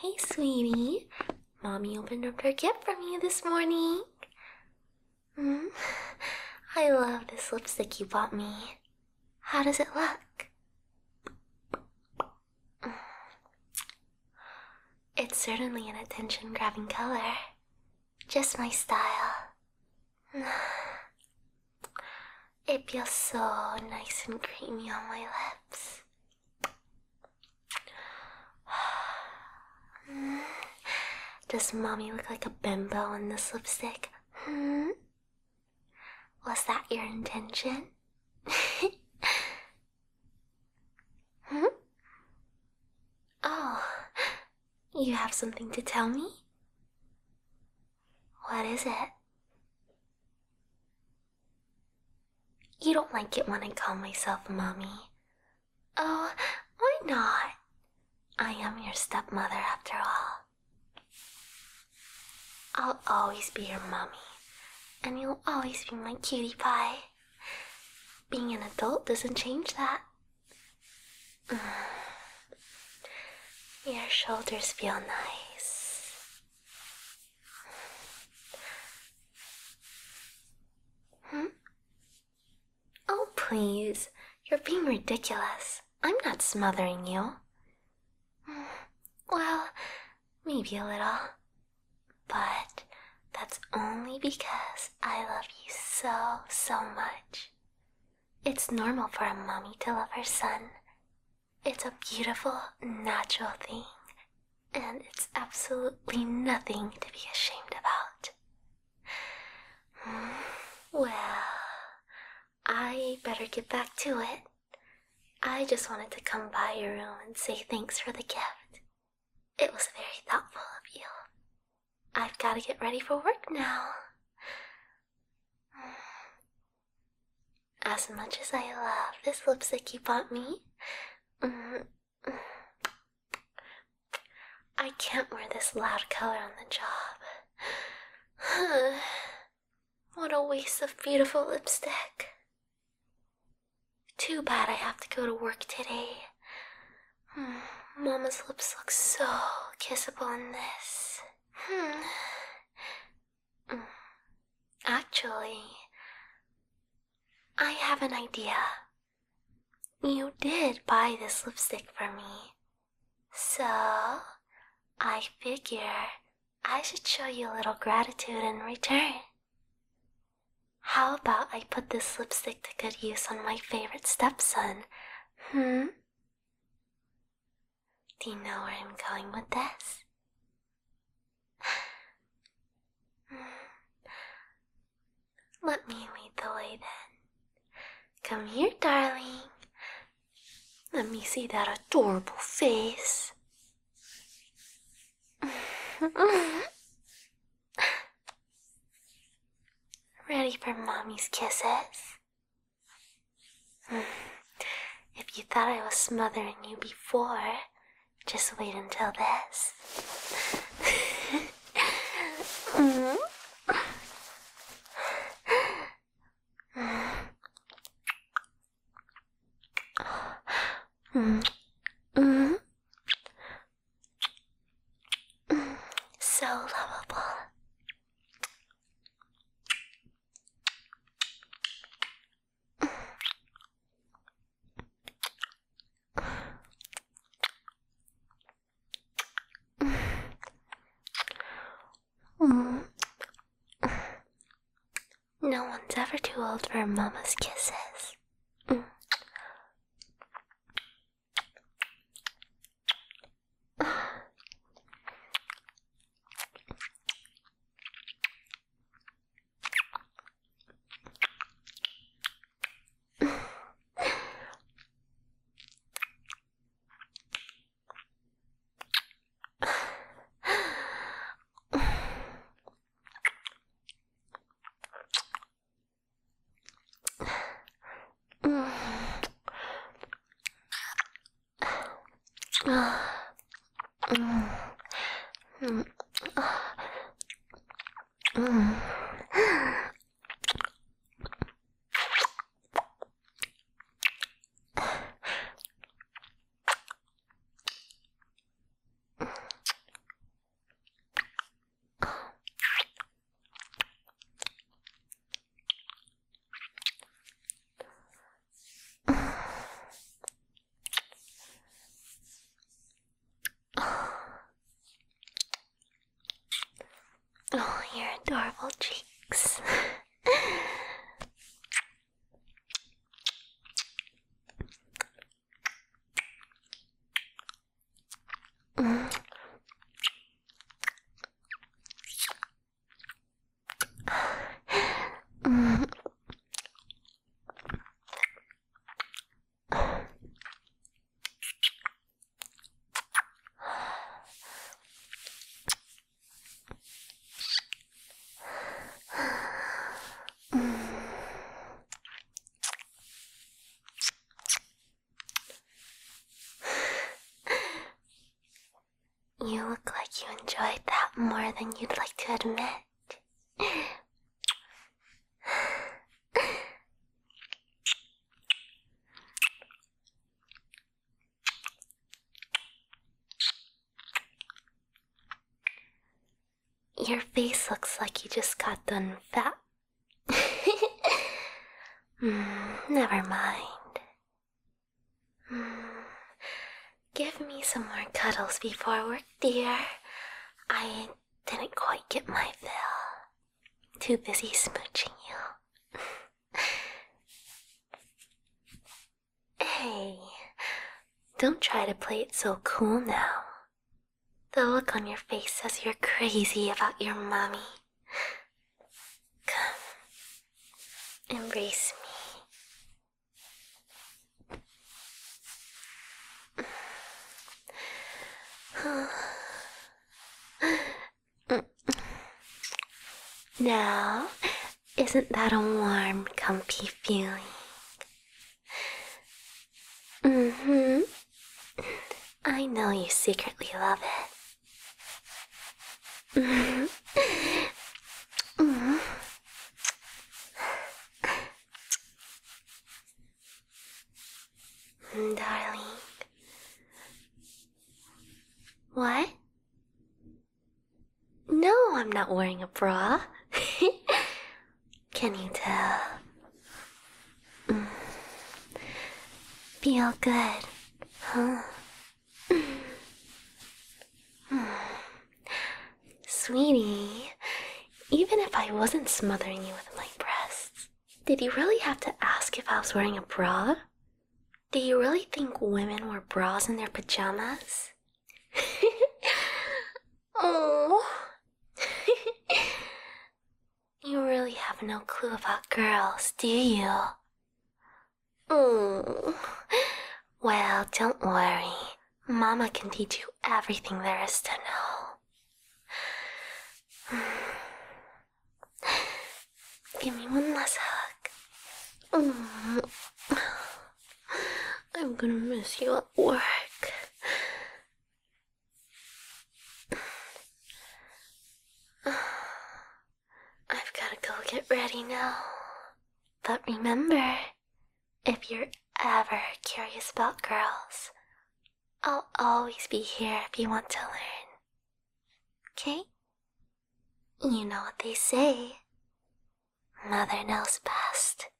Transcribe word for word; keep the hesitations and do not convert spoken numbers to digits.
Hey, sweetie. Mommy opened up her gift from you this morning. Mm, I love this lipstick you bought me. How does it look? It's certainly an attention-grabbing color. Just my style. It feels so nice and creamy on my lips. Does mommy look like a bimbo in this lipstick? Hmm? Was that your intention? Hmm? Oh, you have something to tell me? What is it? You don't like it when I call myself mommy. Oh, why not? I am your stepmother after all. I'll always be your mommy, and you'll always be my cutie pie. Being an adult doesn't change that. Your shoulders feel nice. Hmm? Oh, please. You're being ridiculous. I'm not smothering you. Well, maybe a little. But that's only because I love you so, so much. It's normal for a mommy to love her son. It's a beautiful, natural thing, and it's absolutely nothing to be ashamed about. Well, I better get back to it. I just wanted to come by your room and say thanks for the gift. It was very thoughtful of you. I've got to get ready for work now. As much as I love this lipstick you bought me, I can't wear this loud color on the job. What a waste of beautiful lipstick. Too bad I have to go to work today. Mama's lips look so kissable in this. Hmm. Actually, I have an idea. You did buy this lipstick for me, so I figure I should show you a little gratitude in return. How about I put this lipstick to good use on my favorite stepson? Hmm? Do you know where I'm going with this? Let me lead the way then. Come here, darling. Let me see that adorable face. Ready for mommy's kisses? If you thought I was smothering you before, just wait until this. mm. Mm. Mm. So lovable. Mm. No one's ever too old for mama's kisses. Mm. adorable cheeks. Mm. Mm. You look like you enjoyed that more than you'd like to admit. Your face looks like you just got done fat. mm, never mind. Mm, give me some more cuddles before work, dear. I didn't quite get my fill. Too busy smooching you. Hey, don't try to play it so cool now. The look on your face says you're crazy about your mommy. Come, embrace me. Now, isn't that a warm, comfy feeling? Mm-hmm. I know you secretly love it. Mm-hmm. Mm-hmm. Darling. What? No, I'm not wearing a bra. Can you tell? Mm. Feel good, huh? Sweetie, even if I wasn't smothering you with my breasts, did you really have to ask if I was wearing a bra? Do you really think women wear bras in their pajamas? Oh. You really have no clue about girls, do you? Oh. Well, don't worry. Mama can teach you everything there is to know. Give me one last hug. I'm gonna miss you at work. I've gotta go get ready now. But remember, if you're ever curious about girls, I'll always be here if you want to learn. Okay? You know what they say. Mother knows best.